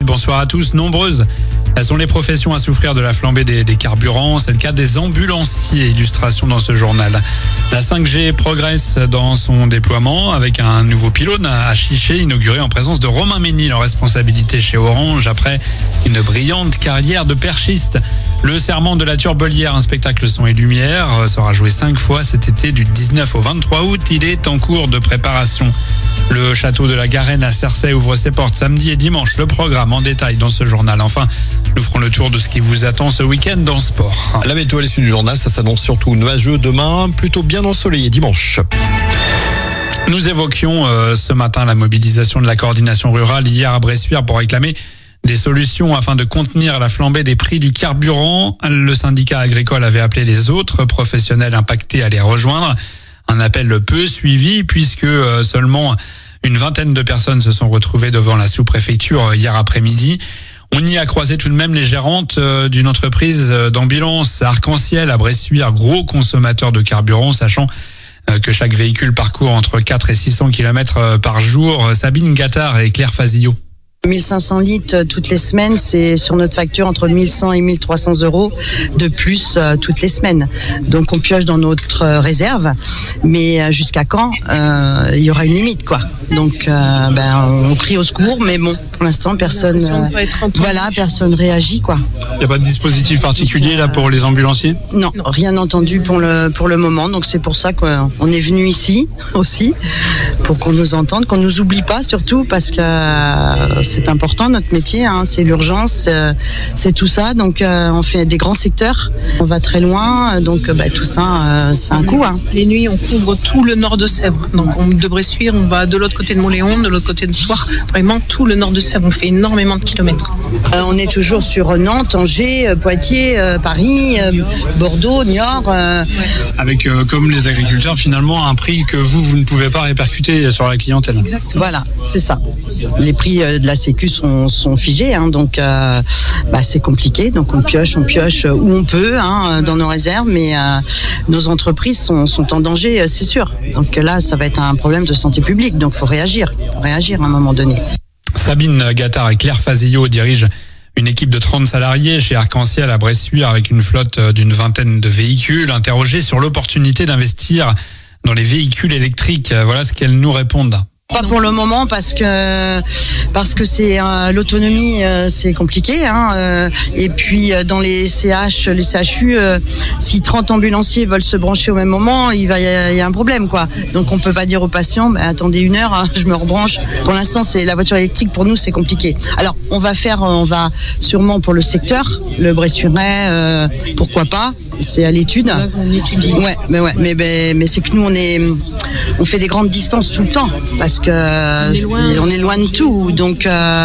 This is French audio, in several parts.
bonsoir à tous. Nombreuses sont les professions à souffrir de la flambée des carburants. C'est le cas des ambulanciers. Illustration dans ce journal. La 5G progresse dans son déploiement avec un nouveau pylône à Chiché inauguré en présence de Romain Ménil en responsabilité chez Orange après une brillante carrière de perchiste. Le serment de la Turbelière, un spectacle son et lumière, sera joué 5 fois cet été du 19 au 23 août. Il est en cours de préparation. Le château de la Garenne à Cercey ouvre ses portes samedi et dimanche. Le programme en détail dans ce journal. Enfin, nous ferons le tour de ce qui vous attend ce week-end dans le sport. La météo à l'issue du journal, ça s'annonce surtout nuageux demain, plutôt bien ensoleillé dimanche. Nous évoquions ce matin la mobilisation de la coordination rurale hier à Bressuire pour réclamer des solutions afin de contenir la flambée des prix du carburant. Le syndicat agricole avait appelé les autres professionnels impactés à les rejoindre. Un appel peu suivi puisque seulement une vingtaine de personnes se sont retrouvées devant la sous-préfecture hier après-midi. On y a croisé tout de même les gérantes d'une entreprise d'ambulance Arc-en-Ciel à Bressuire, gros consommateur de carburant, sachant que chaque véhicule parcourt entre 4 et 600 km par jour. Sabine Gattard et Claire Fazillot. 1500 litres toutes les semaines, c'est sur notre facture entre 1100 et 1300 euros de plus toutes les semaines. Donc on pioche dans notre réserve, mais jusqu'à quand il y aura une limite quoi. Donc on crie au secours, mais bon, pour l'instant personne réagit quoi. Il n'y a pas de dispositif particulier là pour les ambulanciers ? Non, rien entendu pour le moment. Donc c'est pour ça qu'on est venu ici aussi pour qu'on nous entende, qu'on nous oublie pas surtout parce que c'est important notre métier, c'est l'urgence, c'est tout ça. Donc on fait des grands secteurs, on va très loin, donc tout ça c'est un coût. Les nuits on couvre tout le nord de Sèvres, donc de Bressuire on va de l'autre côté de Montléon, de l'autre côté de Thouars, vraiment tout le nord de Sèvres, on fait énormément de kilomètres. On est toujours sur Nantes, Angers, Poitiers, Paris, Bordeaux, Niort. Avec comme les agriculteurs finalement un prix que vous ne pouvez pas répercuter sur la clientèle. Exactement. Voilà, c'est ça. Les prix de la Sécu sont figés, donc c'est compliqué. Donc on pioche où on peut dans nos réserves, mais nos entreprises sont en danger, c'est sûr. Donc là, ça va être un problème de santé publique. Donc faut réagir à un moment donné. Sabine Gattard et Claire Fazillot dirigent une équipe de 30 salariés chez Arc-en-Ciel à Bressuire avec une flotte d'une vingtaine de véhicules. Interrogés sur l'opportunité d'investir dans les véhicules électriques, voilà ce qu'elles nous répondent. Pas pour le moment parce que c'est l'autonomie c'est compliqué et puis dans les CHU si 30 ambulanciers veulent se brancher au même moment, il y a un problème quoi. Donc on peut pas dire aux patients attendez une heure, je me rebranche. Pour l'instant c'est la voiture électrique, pour nous c'est compliqué. Alors on va sûrement pour le secteur, le Bressuirais, pourquoi pas, c'est à l'étude. On étudie. Mais c'est que nous on fait des grandes distances tout le temps parce que on est loin de tout, donc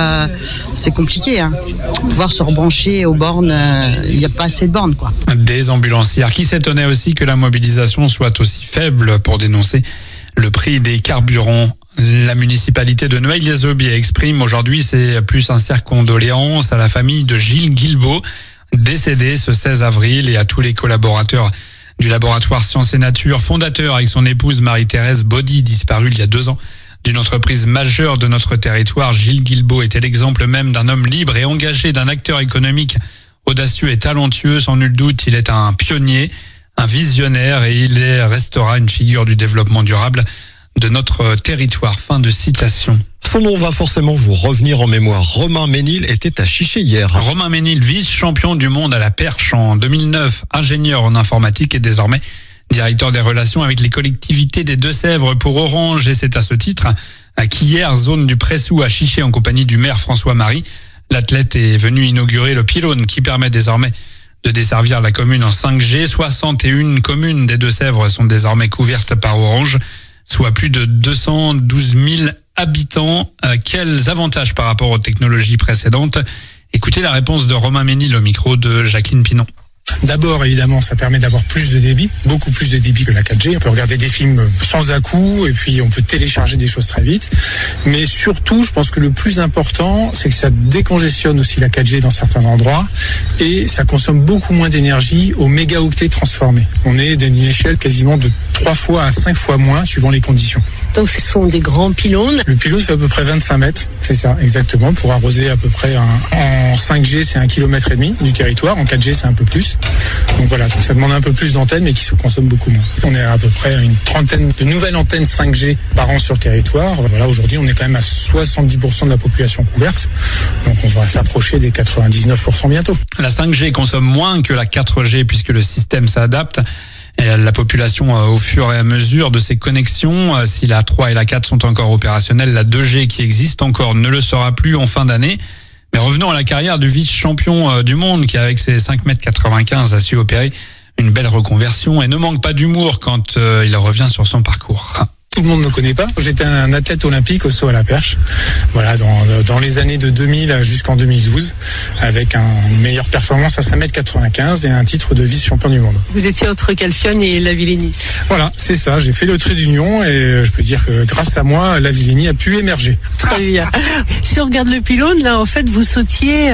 c'est compliqué. Pouvoir se rebrancher aux bornes, il n'y a pas assez de bornes quoi. Des ambulancières qui s'étonnaient aussi que la mobilisation soit aussi faible pour dénoncer le prix des carburants. La municipalité de Noailles-les-Aubiers exprime aujourd'hui ses plus sincères condoléances à la famille de Gilles Guilbeault, décédé ce 16 avril, et à tous les collaborateurs du laboratoire Sciences et Nature, fondateur avec son épouse Marie-Thérèse Baudy, disparue il y a 2 ans, d'une entreprise majeure de notre territoire. Gilles Guilbeault était l'exemple même d'un homme libre et engagé, d'un acteur économique audacieux et talentueux. Sans nul doute, il est un pionnier, un visionnaire, et il restera une figure du développement durable de notre territoire. Fin de citation. Son nom va forcément vous revenir en mémoire. Romain Ménil était à Chiché hier. Romain Ménil, vice-champion du monde à la perche en 2009, ingénieur en informatique et désormais directeur des relations avec les collectivités des Deux-Sèvres pour Orange. Et c'est à ce titre qu'hier, zone du Pressou à Chiché en compagnie du maire François Marie, l'athlète est venu inaugurer le pylône qui permet désormais de desservir la commune en 5G. 61 communes des Deux-Sèvres sont désormais couvertes par Orange, soit plus de 212 000 habitants. Quels avantages par rapport aux technologies précédentes ? Écoutez la réponse de Romain Ménil au micro de Jacqueline Pinon. D'abord, évidemment, ça permet d'avoir plus de débit, beaucoup plus de débit que la 4G. On peut regarder des films sans à-coup et puis on peut télécharger des choses très vite. Mais surtout, je pense que le plus important, c'est que ça décongestionne aussi la 4G dans certains endroits et ça consomme beaucoup moins d'énergie au mégaoctet transformé. On est d'une échelle quasiment de 3 fois à 5 fois moins suivant les conditions. Donc ce sont des grands pylônes. Le pylône fait à peu près 25 mètres, c'est ça, exactement, pour arroser à peu près en 5G, c'est 1,5 km du territoire, en 4G, c'est un peu plus. Donc voilà, ça demande un peu plus d'antennes, mais qui se consomment beaucoup moins. On est à peu près à une trentaine de nouvelles antennes 5G par an sur le territoire. Voilà, aujourd'hui, on est quand même à 70% de la population couverte. Donc on va s'approcher des 99% bientôt. La 5G consomme moins que la 4G puisque le système s'adapte. Et la population au fur et à mesure de ces connexions, si la 3 et la 4 sont encore opérationnelles, la 2G qui existe encore ne le sera plus en fin d'année. Mais revenons à la carrière du vice-champion du monde qui avec ses 5,95 m a su opérer une belle reconversion et ne manque pas d'humour quand il revient sur son parcours. Tout le monde ne me connaît pas. J'étais un athlète olympique au saut à la perche. Voilà, dans les années de 2000 jusqu'en 2012, avec une meilleure performance à 5,95 m et un titre de vice-champion du monde. Vous étiez entre Calfione et Lavillenie. Voilà, c'est ça. J'ai fait le trait d'union et je peux dire que grâce à moi, Lavillenie a pu émerger. Très bien. Si on regarde le pylône, là, en fait, vous sautiez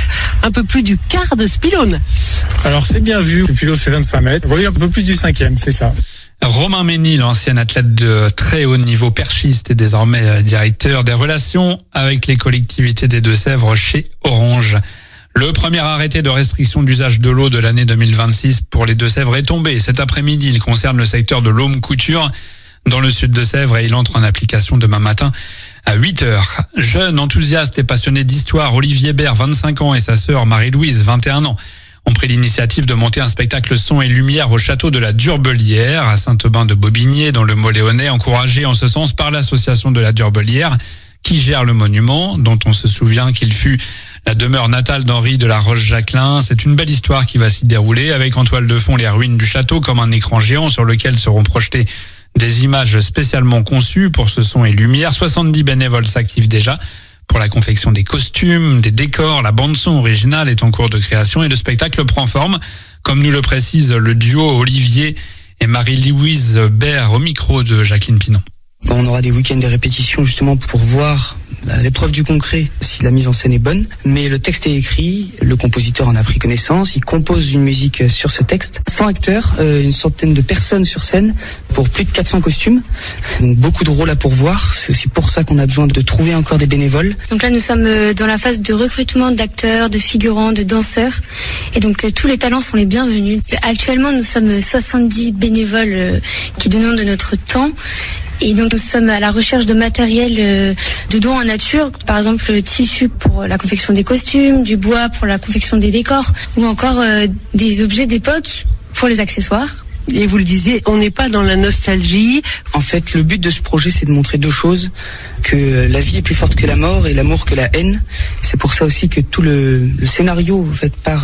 un peu plus du quart de ce pylône. Alors, c'est bien vu. Le pylône fait 25 mètres. Vous voyez, un peu plus du 5e, c'est ça. Romain Mény, l'ancien athlète de très haut niveau perchiste et désormais directeur des relations avec les collectivités des Deux-Sèvres chez Orange. Le premier arrêté de restriction d'usage de l'eau de l'année 2026 pour les Deux-Sèvres est tombé. Cet après-midi, il concerne le secteur de l'Aume-Couture dans le sud de Sèvres et il entre en application demain matin à 8h. Jeune, enthousiaste et passionné d'histoire, Olivier Bert, 25 ans, et sa sœur Marie-Louise, 21 ans. Ont pris l'initiative de monter un spectacle son et lumière au château de la Durbelière à Saint-Aubin-de-Bobigné dans le Mauléonnais, encouragé en ce sens par l'association de la Durbelière qui gère le monument dont on se souvient qu'il fut la demeure natale d'Henri de la Roche-Jacquelin. C'est une belle histoire qui va s'y dérouler avec en toile de fond les ruines du château comme un écran géant sur lequel seront projetées des images spécialement conçues pour ce son et lumière. 70 bénévoles s'activent déjà pour la confection des costumes, des décors. La bande-son originale est en cours de création et le spectacle prend forme, comme nous le précise le duo Olivier et Marie-Louise Bert au micro de Jacqueline Pinon. On aura des week-ends de répétition justement pour voir l'épreuve du concret, si la mise en scène est bonne. Mais le texte est écrit, le compositeur en a pris connaissance, il compose une musique sur ce texte. 100 acteurs, une centaine de personnes sur scène pour plus de 400 costumes. Donc beaucoup de rôles à pourvoir. C'est aussi pour ça qu'on a besoin de trouver encore des bénévoles. Donc là, nous sommes dans la phase de recrutement d'acteurs, de figurants, de danseurs. Et donc tous les talents sont les bienvenus. Actuellement, nous sommes 70 bénévoles qui donnons de notre temps. Et donc nous sommes à la recherche de matériel de dons en nature, par exemple le tissu pour la confection des costumes, du bois pour la confection des décors, ou encore des objets d'époque pour les accessoires. Et vous le disiez, on n'est pas dans la nostalgie. En fait, le but de ce projet, c'est de montrer deux choses, que la vie est plus forte que la mort et l'amour que la haine. C'est pour ça aussi que tout le scénario fait part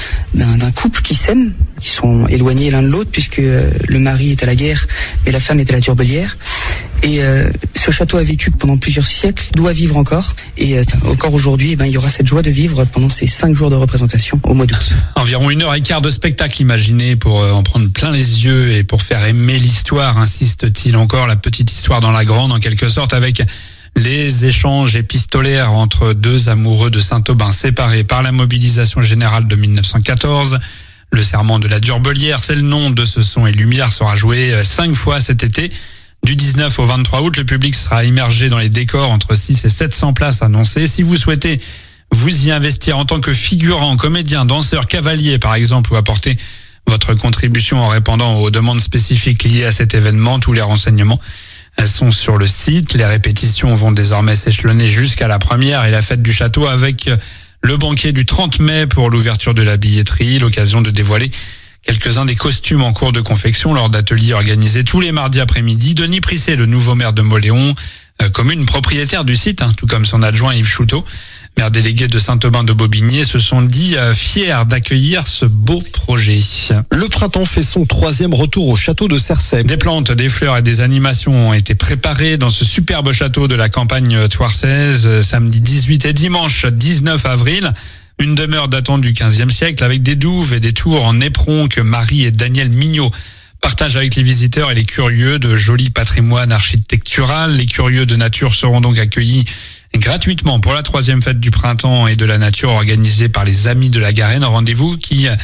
d'un couple qui s'aime, qui sont éloignés l'un de l'autre, puisque le mari est à la guerre, mais la femme est à la Durbelière. Et ce château a vécu pendant plusieurs siècles, doit vivre encore. Et encore aujourd'hui, il y aura cette joie de vivre pendant ces 5 jours de représentation au mois d'août. Environ 1h15 de spectacle imaginé pour en prendre plein les yeux et pour faire aimer l'histoire, insiste-t-il encore, la petite histoire dans la grande en quelque sorte, avec les échanges épistolaires entre deux amoureux de Saint-Aubin séparés par la mobilisation générale de 1914. Le serment de la Durbelière, c'est le nom de ce son et lumière, sera joué 5 fois cet été. Du 19 au 23 août, le public sera immergé dans les décors, entre 6 et 700 places annoncées. Si vous souhaitez vous y investir en tant que figurant, comédien, danseur, cavalier par exemple, ou apporter votre contribution en répondant aux demandes spécifiques liées à cet événement, tous les renseignements sont sur le site. Les répétitions vont désormais s'échelonner jusqu'à la première et la fête du château avec le banquet du 30 mai pour l'ouverture de la billetterie, l'occasion de dévoiler quelques-uns des costumes en cours de confection lors d'ateliers organisés tous les mardis après-midi. Denis Prissé, le nouveau maire de Mauléon, commune propriétaire du site, tout comme son adjoint Yves Chouteau, maire délégué de Saint-Aubin-de-Bobigné, se sont dit fiers d'accueillir ce beau projet. Le printemps fait son 3e retour au château de Cersay. Des plantes, des fleurs et des animations ont été préparées dans ce superbe château de la campagne thouarsaise samedi 18 et dimanche 19 avril. Une demeure datant du XVe siècle avec des douves et des tours en éperon que Marie et Daniel Mignot partagent avec les visiteurs et les curieux de joli patrimoine architectural. Les curieux de nature seront donc accueillis gratuitement pour la 3e fête du printemps et de la nature organisée par les Amis de la Garenne. Rendez-vous qui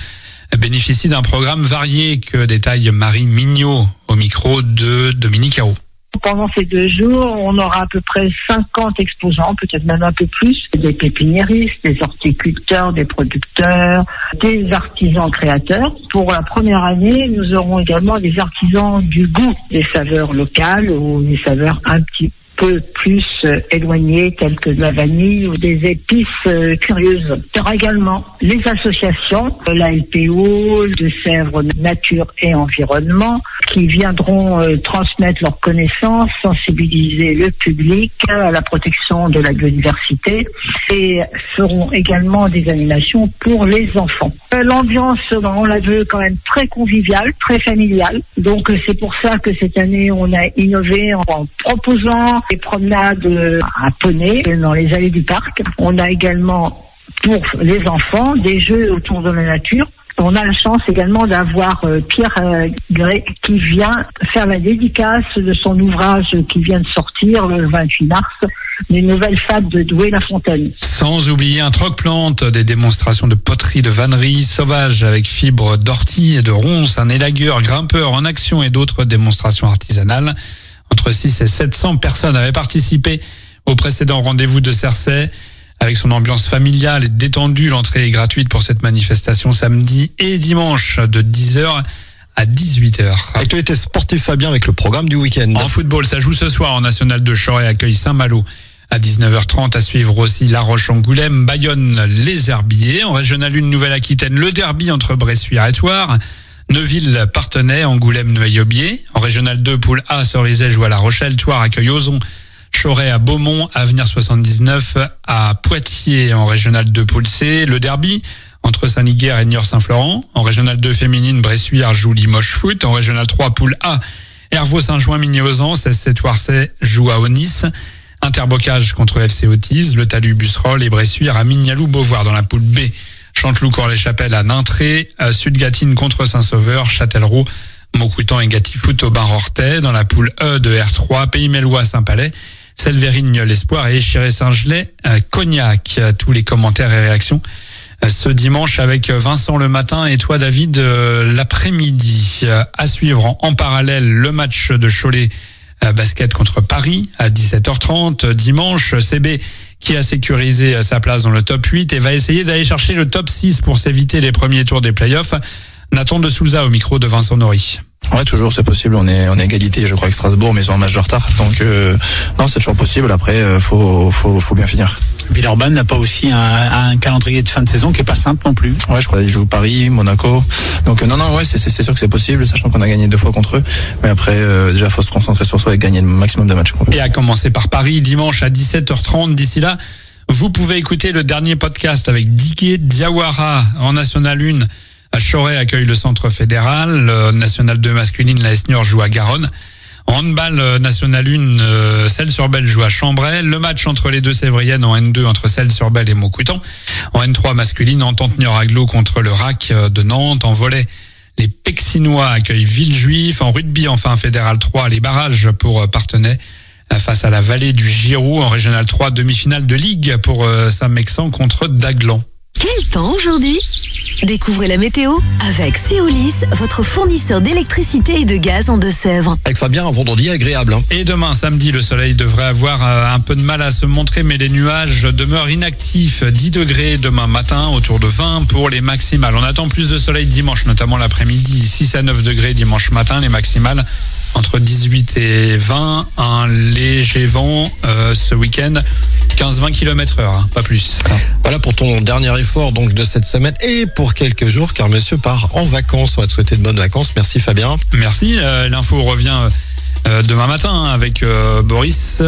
bénéficient d'un programme varié que détaille Marie Mignot au micro de Dominique Hérault. Pendant ces 2 jours, on aura à peu près 50 exposants, peut-être même un peu plus, des pépiniéristes, des horticulteurs, des producteurs, des artisans créateurs. Pour la première année, nous aurons également des artisans du goût, des saveurs locales ou des saveurs un petit peu plus éloignées, telles que de la vanille ou des épices curieuses. Il y aura également les associations, la LPO, de Sèvres Nature et Environnement, qui viendront transmettre leurs connaissances, sensibiliser le public à la protection de la biodiversité et feront également des animations pour les enfants. L'ambiance, on la veut quand même très conviviale, très familiale. Donc c'est pour ça que cette année, on a innové en proposant des promenades à poney dans les allées du parc. On a également pour les enfants des jeux autour de la nature. On a la chance également d'avoir Pierre Gray qui vient faire la dédicace de son ouvrage qui vient de sortir le 28 mars, les nouvelles fables de Douai-la-Fontaine. Sans oublier un troc-plante, des démonstrations de poterie, de vannerie sauvage avec fibres d'ortie et de ronces, un élagueur, grimpeur en action et d'autres démonstrations artisanales. Entre 6 et 700 personnes avaient participé au précédent rendez-vous de Cersei. Avec son ambiance familiale et détendue, l'entrée est gratuite pour cette manifestation samedi et dimanche de 10h à 18h. Actualité sportive, Fabien, avec le programme du week-end. En football, ça joue ce soir en National de Choret, accueille Saint-Malo. À 19h30, à suivre aussi La Roche-Angoulême, Bayonne, les Herbiers. En Régional 1 Nouvelle-Aquitaine, le derby entre Bressuire et Thouars. Neuville, Partenay, Angoulême, Noailles-Aubier. En Régional 2, poule A, Cerizay joue à La Rochelle, Thouars accueille Ozon. Choret à Beaumont, Avenir 79 à Poitiers. En Régional 2 poule C, le derby entre Saint-Liguer et Niort-Saint-Florent. En Régional 2 féminine, Bressuire joue Limoges Foot. En Régional 3 poule A, Hervaux-Saint-Jouin-Migny-Ozan, CSC Thouarcey joue à Aunis. Interbocage contre FC Autise, le Talus Busserolles et Bressuire à Mignaloux-Beauvoir. Dans la poule B, Chanteloup-Corps-les-Chapelles à Nintré, Sud-Gatine contre Saint-Sauveur, Châtellerault, Maucoutan et Gatifoot au Bain-Rortais. Dans la poule E de R3, Pays-Mellois Saint-Palais, Selverigne l'Espoir et Chiré-Saint-Gelais Cognac. Tous les commentaires et réactions ce dimanche avec Vincent le matin et toi David l'après-midi. À suivre en parallèle le match de Cholet basket contre Paris à 17h30 dimanche. CB qui a sécurisé sa place dans le top 8 et va essayer d'aller chercher le top 6 pour s'éviter les premiers tours des playoffs. Nathan de Souza au micro de Vincent Nory. Ouais, toujours, c'est possible. On est égalité, je crois, avec Strasbourg, mais ils ont un match de retard. Donc, non, c'est toujours possible. Après, faut bien finir. Villeurbanne n'a pas aussi un calendrier de fin de saison qui est pas simple non plus. Ouais, je crois qu'ils jouent Paris, Monaco. Donc, non, ouais, c'est sûr que c'est possible, sachant qu'on a gagné 2 fois contre eux. Mais après, déjà, faut se concentrer sur soi et gagner le maximum de matchs. Et à commencer par Paris, dimanche à 17h30. D'ici là, vous pouvez écouter le dernier podcast avec Diké Diawara en National 1. Choret accueille le Centre Fédéral. National 2 masculine, la S Niort joue à Garonne. En handball National 1, Celles-sur-Belle joue à Chambray. Le match entre les deux Sévriennes en N2 entre Celles-sur-Belle et Maucoutan. En N3 masculine, Entente Niort-Aglo contre le RAC de Nantes. En volley, les Pexinois accueillent Villejuif. En rugby, enfin Fédéral 3, les barrages pour Partenay face à la Vallée du Giroux. En Régional 3, demi-finale de Ligue pour Saint-Mexan contre Daglan. Quel temps aujourd'hui ? Découvrez la météo avec Céolis, votre fournisseur d'électricité et de gaz en Deux-Sèvres. Avec Fabien, un vendredi agréable. Et demain, samedi, le soleil devrait avoir un peu de mal à se montrer, mais les nuages demeurent inactifs. 10 degrés demain matin, autour de 20 pour les maximales. On attend plus de soleil dimanche, notamment l'après-midi. 6 à 9 degrés dimanche matin, les maximales entre 18 et 20. Un léger vent ce week-end, 15-20 km/h, pas plus. Voilà pour ton dernier effort donc de cette semaine et pour quelques jours, car monsieur part en vacances. On va te souhaiter de bonnes vacances. Merci Fabien. Merci. L'info revient demain matin avec Boris.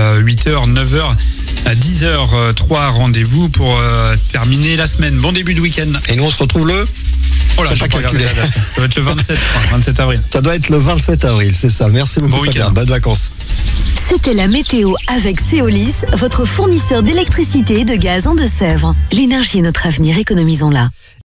8h, 9h, 10h. 3 rendez-vous pour terminer la semaine. Bon début de week-end. Et nous on se retrouve le... Oh là, j'ai pas calculé la date. Ça doit être le 27 avril. Ça doit être le 27 avril, c'est ça. Merci beaucoup bon Fabien. Bonnes vacances. C'était la météo avec Céolis, votre fournisseur d'électricité et de gaz en Deux-Sèvres. L'énergie est notre avenir, économisons-la.